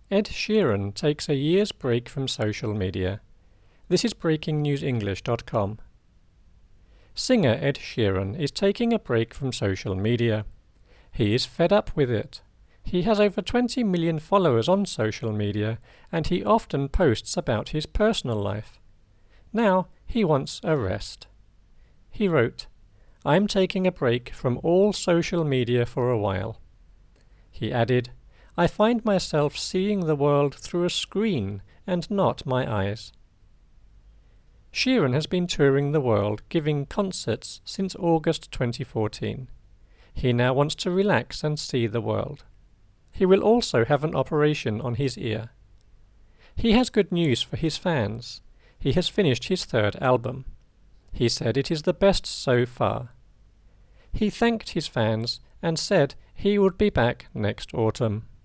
Ed Sheeran takes a year's break from social media. This is BreakingNewsEnglish.com. Singer Ed Sheeran is taking a break from social media. He is fed up with it. He has over 20 million followers on social media, and he often posts about his personal life. Now he wants a rest. He wrote, "I'm taking a break from all social media for a while." He added, "I find myself seeing the world through a screen and not my eyes." Sheeran has been touring the world giving concerts since August 2014. He now wants to relax and see the world. He will also have an operation on his ear. He has good news for his fans. He has finished his third album. He said it is the best so far. He thanked his fans and said he would be back next autumn.